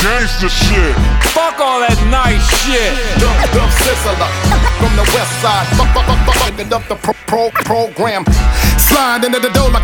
gangsta shit. Fuck all that nice shit. Dumb sizzler from the west side. Fuck up the program. Slide into the door like